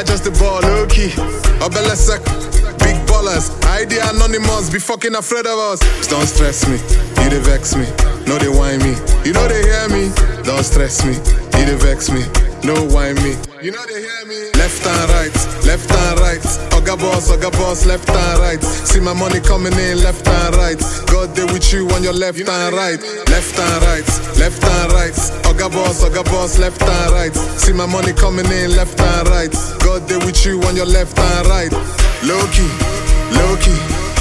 I just the ball, low-key. Obele sec, big ballers. ID anonymous, be fucking afraid of us. Don't stress me, you dey vex me. No, they whine me, you know they hear me. Don't stress me, you dey vex me. No whine me, you know they hear me. Left and right, left and right. Oga boss, left and right. See my money coming in, left and right. God dey with you on your left and right. Left and right, left and right. Oga boss, left and right. See my money coming in, left and right. God dey with you on your left and right. Low key, low key.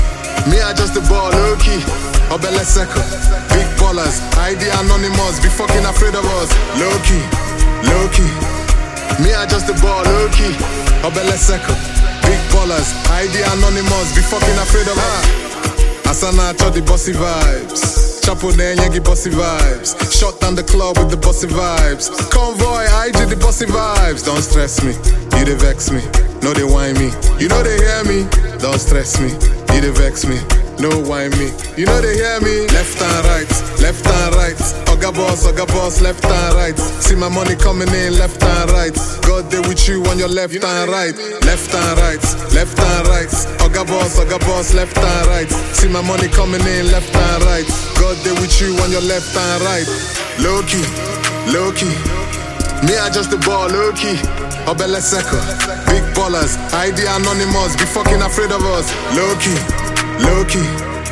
Me I just the ball, low key. Obele Seko, big ballers. ID anonymous, be fucking afraid of us. Low key, low key. Me I just the ball, low key. Obele Seko, big ballers. ID anonymous, be fucking afraid of us. Asana cho the bossy vibes. Chapo den yegi bossy vibes. Shut down the club with the bossy vibes. Convoy, IG the bossy vibes. Don't stress me, you dey vex me. No they whine me, you know they hear me. Don't stress me, you dey vex me. No whine me, you know they hear me. Left and right, left and right. Oga boss, left and right. See my money coming in, left and right. God dey with you on your left and right. Left and right, left and right. Oga boss, left and right. See my money coming in, left and right. God dey with you on your left and right. Low key, low key. Me I just the ball, low key. Obele Seko, big ballers. ID anonymous, be fucking afraid of us. Low key, low key.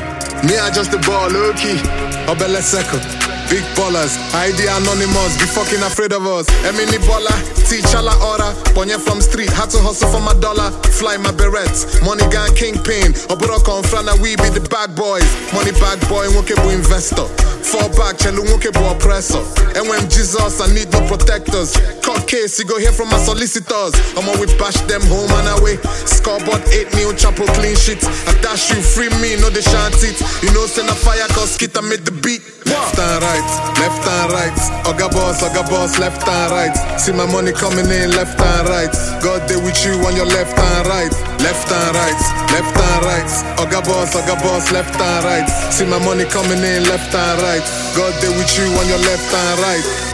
Me I just the ball, low key. Obele Seko, big ballers. ID anonymous, be fucking afraid of us. Emini baller, teacher ora. Ponye from street, had to hustle for my dollar. Fly my berets, money gang kingpin. Oburo confrana, we be the bad boys. Money bag boy, wonkebu investor. Fall back, chelu wonkebu oppressor. And when Jesus, I need no protectors. Court case, you go hear from my solicitors. I'ma we bash them home and away. Scoreboard 8 new chapel clean sheet. I dash you, free me, no they shan't it. You know send a fire cause Kita made the beat. Left and right, left and right. Oga boss, left and right. See my money coming in, left and right. God dey with you on your left and right. Left and right, left and right. Oga boss, left and right. See my money coming in, left and right. God dey with you on your left and right.